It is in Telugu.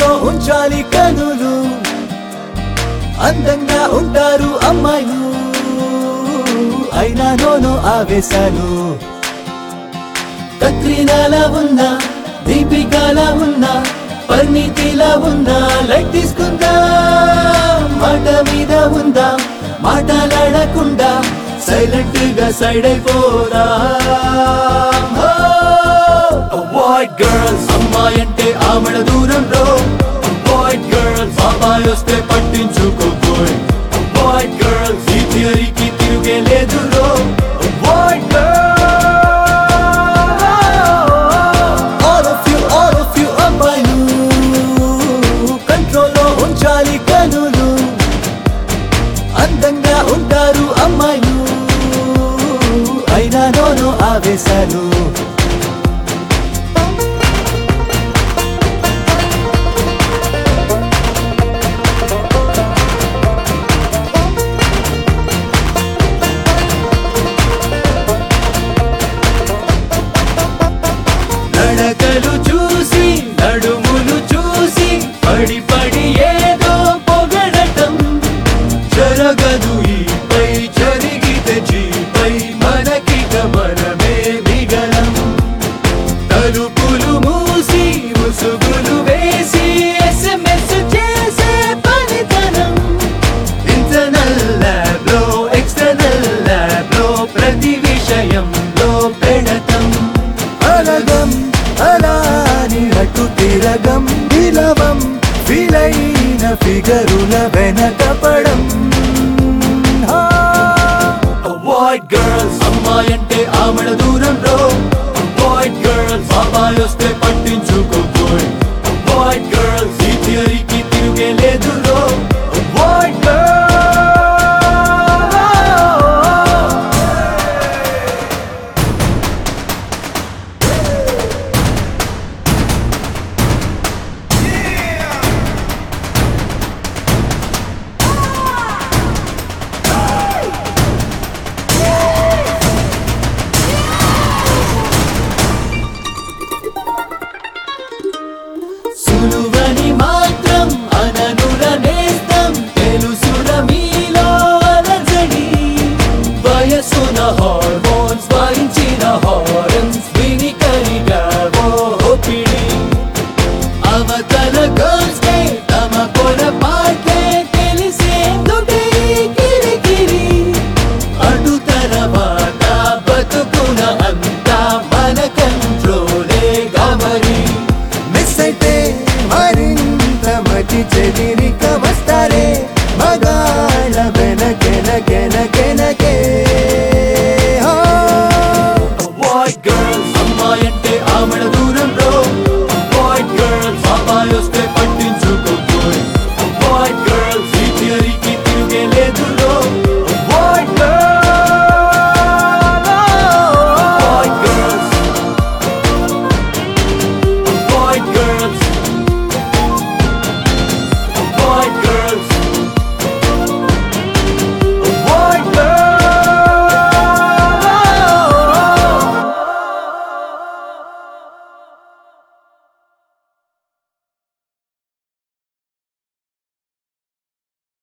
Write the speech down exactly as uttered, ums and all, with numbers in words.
కంట్రోల్లో ఉంచాలి కనులు అందంగా ఉంటారు అమ్మాయిలు అయినా నోనో ఆవేశాలు కత్రినాలా ఉన్నా దీపికాలా ఉన్నా పరిణితిలా ఉన్నా లైట్ తీసుకుందా మాట మీద ఉందా మాటలాడకుండా సైలెంట్ గా సైడ్ అయిపోదా అవాయిడ్ గర్ల్స్ అమ్మాయి అంటే ఆమెడ దూరంలో అవాయిడ్ గర్ల్స్ అమ్మాయి వస్తే పట్టించుకోబోయ్ అవాయిడ్ గర్ల్స్ ఈ థియరీకి తిరిగే లేదు రో అవాయిడ్ అందంగా ఉంటారు అమ్మాయిలు అయినా నోనో ఆవేశాలు నడకలు చూసి నడుములు చూసి పడి పడి ఏదో పొగడటం జరగదు ఈపై జరిగితే జీపై మనకిక మనమే మిగలం తలుపులు మూసి ముసుగులు వేసి ఎస్ఎంఎస్ చేసే పనితనం ఇంటర్నల్ ల్యాబ్ లో ఎక్స్టర్నల్ ల్యాబ్ లో ప్రతి విషయంలో పెడతం అలగం అలాని అటు తిరగం విలవం విలైన ఫిగరుల వెనకపడం అవాయిడ్ గర్ల్స్ అమ్మాయి అంటే ఆమెడ దూరంలో అవాయిడ్ గర్ల్స్ అమ్మాయి వస్తే పట్టించుకోబోయ్ అవాయిడ్ గర్ల్స్ ఈ థియరీకి తిరిగే లేదు రో అవాయిడ్ సులువని మాత్రం అననుల నేస్తం తెలుసున మీలో అలజడి వయసున హార్మోన్స్ వాయించిన హారన్స్ విని కరిగావో ఒపిడి అవతల గర్ల్స్ కే తమ పొరపాటే తెలిసేందుకే కిరికిరి అటు తర్వాత బతుకున అంతా మన కంట్రోలే గమరి మిస్ అయితే మరింత మతి చెదిరిక వస్తా